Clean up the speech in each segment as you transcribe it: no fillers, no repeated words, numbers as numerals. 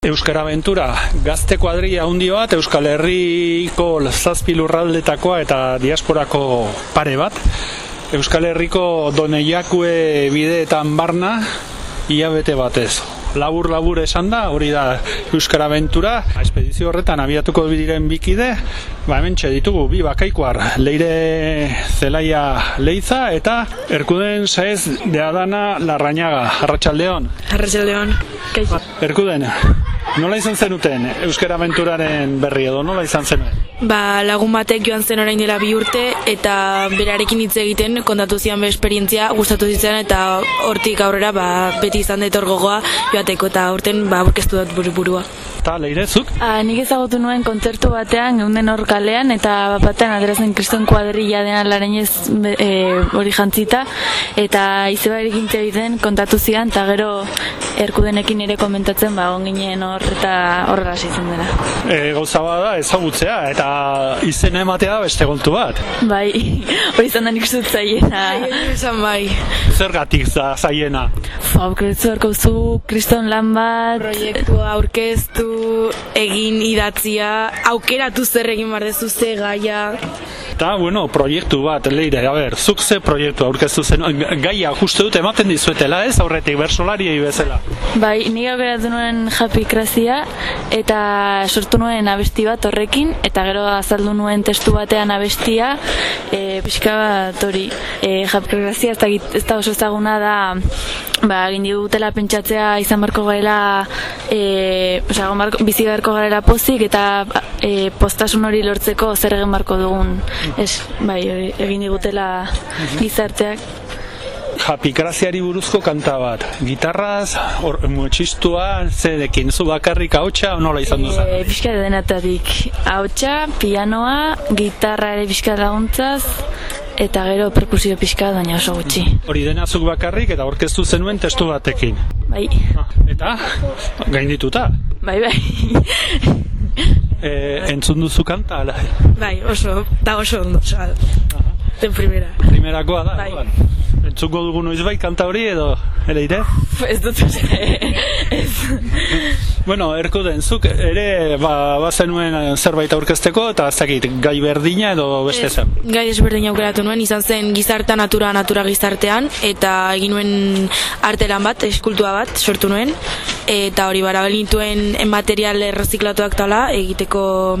Euskara Aventura gazte kuadrilla handi bat, Euskal Herriko 7 lurraldetakoa eta diasporako pare bat. Euskal Herriko Doneiakue bideetan barna, hilabete batez. Labur esan da, hori da Euskara Aventura. Espedizio horretan abiatuko diren bikide, hementxe ditugu, bi bakaikuar, Leire Zelaia Leiza eta Erkuden Saez de Adana Larrañaga. Arratsaldeon. Arratsaldeon. Erkuden, nola izan zenuten Euskara Aventuraren berri edo, nola izan zenuten? Lagun batek joan zen orain dela 2 urte eta berarekin hitz egiten kontatu zian be esperientzia, gustatu zitzaidan eta hortik aurrera beti izan dut gogoa joateko eta aurten aurkeztu dut burua. Eta Leire, zuk? Nik ezagutu nuen kontzertu batean, geunden hor kalean, eta batean adrezen kriston kuadrilla dena larenez hori jantzita, eta izebarekin egiten kontatu zian, eta gero Erkudenekin ere komentatzen onginen hor eta horrela zitzen dena. Gauza bada ezagutzea, eta izena ematea beste kontu bat. Bai, hori izan da nik zut zaiena. Bai. Zergatik zaiena? Aurkeztu harko zu, kriston lan bat. Proiektua aurkeztu, egin idatzia, aukeratu zer egin bardezu ze gaia. Eta, proiektu bat, Leire, zuk ze proiektu aurkeztu zen, gaia justu dut ematen dizuetela ez, aurretik bersolariei bezala. Bai, nik aukeratu nuen Happy Krazia eta sortu nuen abesti bat horrekin, eta gero azaldu nuen testu batean abestia, pixka bat hori, Happy Krazia ez da oso ezaguna da, egin digutela pentsatzea izan barko garela, bizi beharko garela pozik, eta postasun hori lortzeko zer egin barko dugun. Egin digutela gizarteak. Happy Kraziari buruzko kanta bat. Gitarraz, txistua, zedekin, zu bakarrik ahotsa, nola izan duza? Pixka denetatik. Ahotsa, pianoa, gitarra ere pixka laguntzaz, eta gero perkusio pixka, baina oso gutxi. Hori denazuk bakarrik eta aurkeztu zenuen testu batekin. Bai. Eta, gaindituta? Bai. Entzun duzu kanta? Bai, oso ondo. Den primerakoa da? Bai. Entzuko dugu noiz bai kanta hori edo Leire? Ez dut Erkuden, zuk ere bazenuen zerbait aurkezteko eta ezakit gai berdina edo beste zen? Gai desberdina aukeratu nuen, izan zen gizarta natura gizartean, eta egin nuen artelan bat, eskultua bat sortu nuen, eta hori barabelinituen material erreziklatuak tala egiteko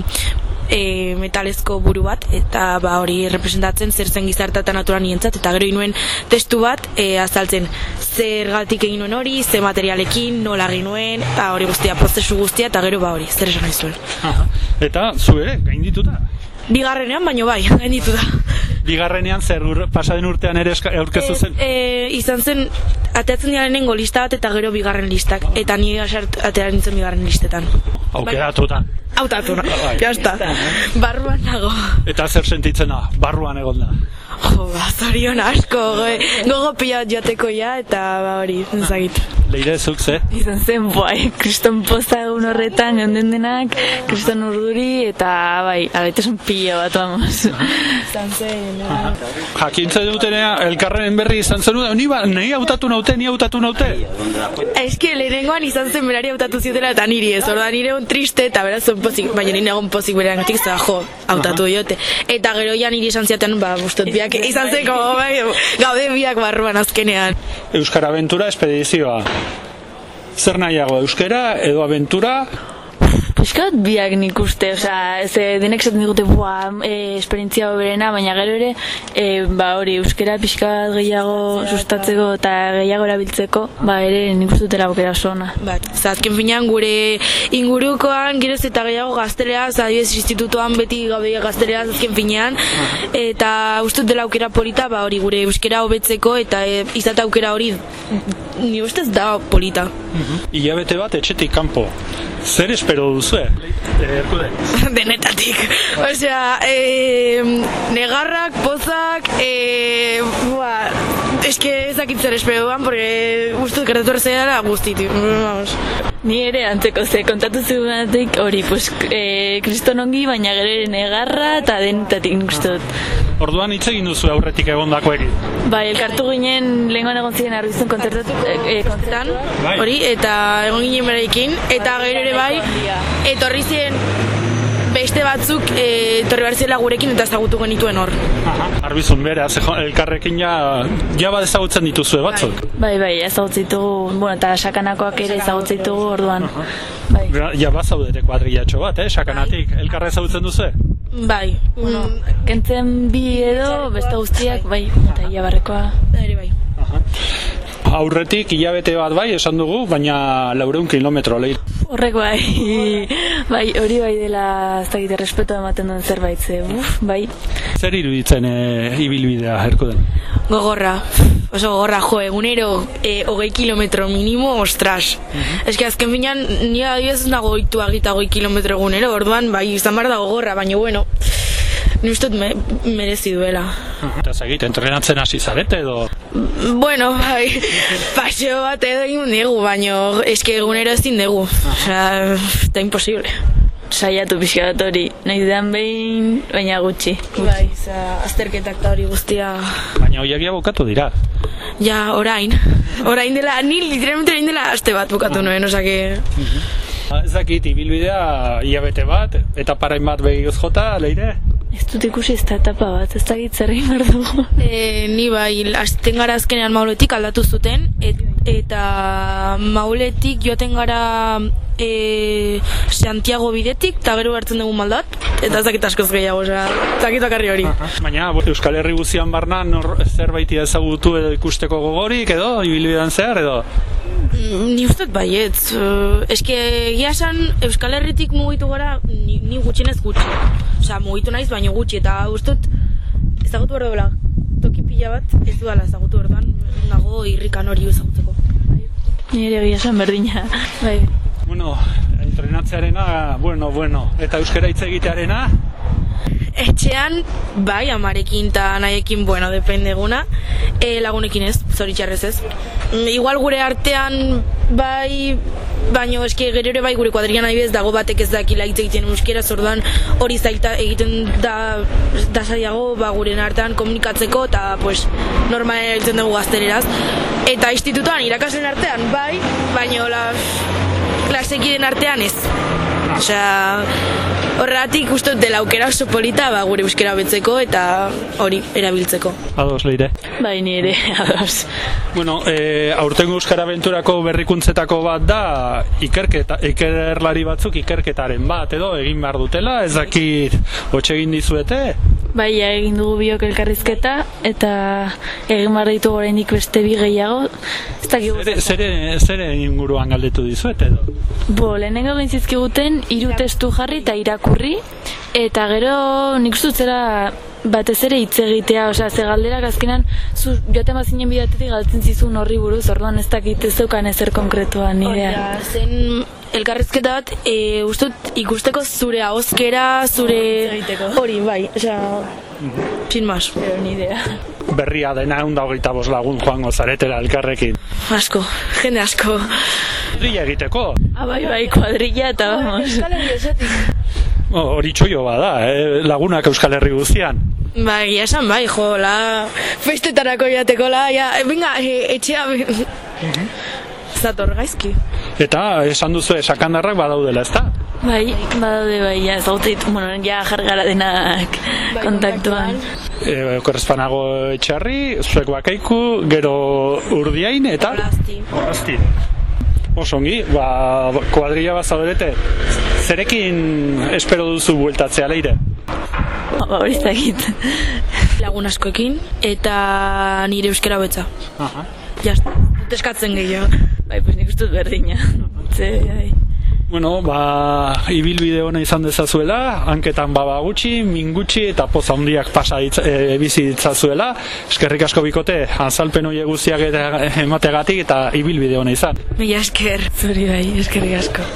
metalezko buru bat, eta hori representatzen zer zen gizarta eta natura nientzat, eta gero inuen testu bat azaltzen zergatik egin nuen hori, ze materialekin, nola egin nuen, eta hori guztia, prozesu guztia, eta gero hori, zer esan nahi zuen. Eta zu ere, gaindituta? Bigarrenean, baino bai, gaindituta. Bigarrenean zer pasaden urtean ere aurkeztu zen? Izan zen, ateatzen diarenengo lista bat eta gero bigarren listak, eta ni atearen nintzen bigarren listetan. Aukeratuta? Hautatu, jazta. Barruan nago. Eta zer sentitzen da, barruan egon da? Zorion asko, gogo pila joateko eta hori, ezagit. Leire, zuk ze? Izan zen, kriston posta egun horretan geunden denak, kriston urduri, eta alaitasun pila bat, vamos. Izan zen, Jakintza dutenea, elkarren berri izan zen, nahi hautatu naute? Eski, lehenengoan izan zen berari hautatu ziotela eta niri ez, orda nire egon triste eta beraz zuen pozik, baina nire egon pozik berean gatik, hautatu diote. Eta gero ja niri izan ziaten, bustot biak, izan zen, gaude biak barruan azkenean. Euskara Aventura espedizioa. Zer nahiago, euskara edo aventura? Piskat biak nik uste, denek zaten digute esperientzia berena, baina gero ere, hori, euskara piskat gehiago sustatzeko eta gehiago erabiltzeko, ere nik uste dutela aukera oso ona. Azken finean gure ingurukoan, geroz eta gehiago gazteleaz, adibidez institutoan beti gaudea gazteleaz azken finean, eta uste dutela aukera polita, hori gure euskara hobetzeko eta izate aukera hori, ni ustez da polita. Hilabete bat etxetik kanpo. Zer espero duzue? Denetatik. Negarrak, pozak, eske ezakit zer espero duan, porque guztut gertatu errezera guztitik. Ni ere antzeko kontatu zegunatik hori, kriston ongi, baina gero ere negarra eta denetatik guztut. Orduan hitz egin duzu aurretik egondakoekin. Bai, elkartu ginen lehengoan egon ziren Arbizun kontzertan, hori, eta egon ginen berarekin, eta gero ere bai, etorri ziren beste batzuk etorri behar zela gurekin eta ezagutu genituen hor. Arbizun beraz, elkarrekin ja bat ezagutzen dituzue batzuk. Bai, ezagutzen ditugu, bueno, eta sakanakoak ere ezagutzen ditugu orduan. Bai. Ja bat zaudete kuadrillatxo bat, sakanatik, elkarra ezagutzen duzu? Bai, bueno, kentzen bi edo, beste guztiak, bai, eta Iabarrekoa. Ere bai. Aurretik hilabete bat bai, esan dugu, baina 400 kilometro lehi. Horrek bai, hori bai dela, ez dakit, respeto ematen duen zerbait, bai. Zer iruditzen ibilbidea, Erkuden? Gogorra, oso gogorra, egunero 20 kilometro minimo, ostras. Eske azken finean, nire adibidez nago 20 kilometro egunero, orduan, bai, izan behar da gogorra, baina bueno, ni ustut merezi duela. Eta segit, entrenatzen hasi zarete edo? Bueno, bai, paseo bat edo egin dugu, baina eske egunero ezin dugu, osea, eta imposible. Saiatu pixka bat hori, nahi dudan behin, baina gutxi. Bai, azterketak eta hori guztia. Baina horiak ja bukatu dira. Ja, orain dela, ni literalmente orain dela aste bat bukatu nuen, osake. Ez dakit, ibilbidea hilabete bat, eta parain bat begioz jota, Leire? Ez dut ikusi ez da etapa bat, ez dakit zer egin behar dugu. Ni bai, azten gara azkenean Mauletik aldatu zuten, eta Mauletik joaten gara Santiago bidetik, eta gero hartzen dugu Maldat, eta ez dakit askoz gehiago, ez dakit bakarri hori. Baina Euskal Herri guztian barnan zerbait ezagutu edo ikusteko gogorik edo, ibilbidean zehar edo? Ni ustot baietz, eske egia esan Euskal Herritik mugitu gara, ni gutxienez gutxi. Osea, mugitu naiz, baina gutxi, eta ustot ezagutu behar duela, toki pila bat, ez duela ezagutu behar nago irrikan hori ezagutzeko. Nire egia esan berdina, bai. Bueno, entrenatzearena, bueno, eta euskara hitz egitearena? Etxean, bai, amarekin eta nahiekin, bueno, dependeguna, lagunekin ez, zoritxarrez ez. Igual gure artean, bai, baino eske gero ere bai gure kuadrian adibidez dago batek ez dakila hitz egiten euskera, orduan hori zailta egiten da saiago ba guren artean komunikatzeko eta pues normalean egiten dugu gazteleraz. Eta institutuan irakasleen artean bai, baino klasekiden artean ez. Osea, horregatik uste dela aukera oso polita gure euskera betzeko eta hori erabiltzeko. Ados, Leire? Bai, ni ere, ados. Bueno, aurtengo Euskara Abenturako berrikuntzetako bat da ikerlari batzuk ikerketaren bat edo egin behar dutela, ez dakit hotxe egin dizuete? Bai, egin dugu biok elkarrizketa eta egin behar ditu oraindik beste bi gehiago. Zere inguruan galdetu dizuete edo? Lehenengo egin zizkiguten 3 testu jarri eta irakurri, eta gero nik uste zera batez ere hitz egitea, osea, ze galderak azkenan zu joaten bazinen bidatetik galtzen zizun horri buruz, orduan ez dakit ez zeukan ezer konkretuan idea. Zen elkarrizketa bat, ustut ikusteko zure ahozkera, zure hori, bai, osea, sin más. Ni idea. Berria dena 125 lagun joango zaretela elkarrekin. Asko, jende asko. Kuadrilla egiteko? Bai, kuadrilla eta vamos. Hori txoio bada, lagunak Euskal Herri guztian. Bai, esan bai, festetarako jateko venga, etxea, zator gaizki. Eta esan duzu sakandarrak badaudela, ezta? Bai, badaude bai, ez gauteit, ja jargara denak kontaktuan. Korrespanago etxarri, zuek bakaiku, gero Urdiain eta? Orrazti. Osongi, kuadrilla bat zaudete. Zerekin espero duzu bueltatzea, Leire? Hori zakit. Lagun askoekin eta nire euskara betza. Jasta, eskatzen gehiago. Bai, pues nik ustut berdina. Bueno, ibilbide hona izan dezazuela, hanketan baba gutxi, min gutxi eta poz handiak bizi ditzazuela. Eskerrik asko bikote, azalpen horiek guztiak emategatik eta ibilbide hona izan. Mila esker. Zuri bai, eskerrik asko.